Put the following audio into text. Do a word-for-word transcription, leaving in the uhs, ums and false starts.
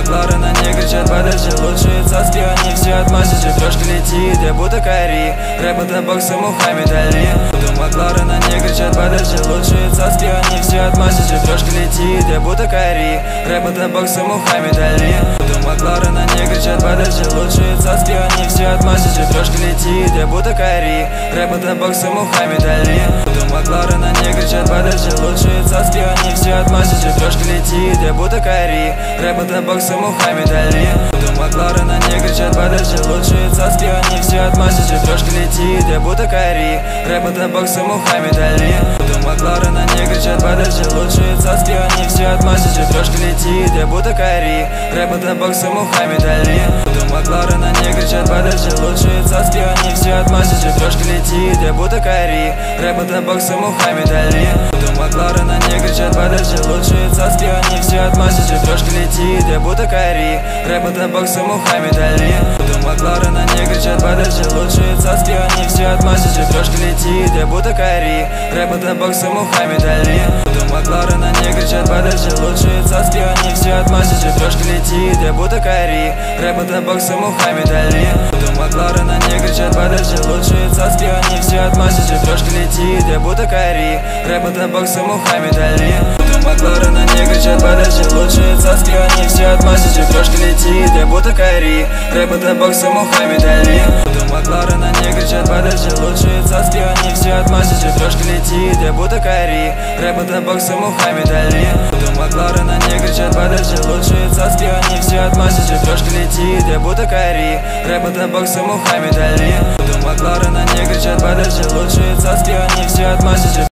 Макларен, они кричат, подальше, лучшие цацки, они все отмазят. Трошка летит, я будто Кари, рэп это боксы Мухаммед Али. Буду Макларен, они кричат, подальше, лучшие цацки, они все отмазят. Трошка летит, я будто Кари, рэп это боксы Мухаммед Али. Буду Макларен, они кричат, подальше, лучшие цацки, они все отмазят. Трошка летит, я будто Кари, рэп это боксы Мухаммед Али. Буду Макларен, они кричат, подальше, лучшие цацки, они все отмазят. Трошка летит, я будто Кари, рэп это боксы Мухаммед Али. Буду Макларен, они кричат, подальше, лучшие цацки, они все отмазят. Трошка летит, я будто Кари, рэп это боксы Мухаммед Али. Буду Макларен, они кричат, подальше, лучшие цацки, они все отмазят. Трошка летит, я будто Кари, рэп это боксы Мухаммед Али. Буду Макларен, они кричат, подальше, лучшие цацки, они все отмазят. Трошка летит, я будто Кари, рэп это боксы Мухаммед Али. Буду Макларен, они кричат, подальше, лучшие цацки, они все отмазят. Трошка летит, я будто Кари, рэп это боксы Мухаммед Али. Буду Макларен, они кричат, подальше, лучшие цацки, они все отмазят. Трошка летит, я будто Кари, рэп это боксы Мухаммед Али. Буду Макларен, они кричат, подальше, лучшие цацки, они все отмазят. Трошка летит, я будто Кари, рэп это боксы Мухаммед Али. Буду Макларен, они кричат, подальше, лучшие цацки, они все отмазят. Трошка летит, я будто Кари, рэп это боксы Мухаммед Али. Буду Макларен, они кричат, подальше, лучшие цацки, они все отмазят. Трошка летит, я будто Кари, рэп это боксы Мухаммед Али. Буду Макларен, они кричат, подальше, лучшие цацки, они все отмазят. Трошка летит, я будто Кари, рэп это боксы Мухаммед Али. Буду Макларен, они кричат, подальше, лучшие цацки, они все отмазят. Трошка летит, я будто Кари, рэп это боксы Мухаммед Али. Буду Макларен, они кричат, подальше, лучшие цацки, они все отмазят.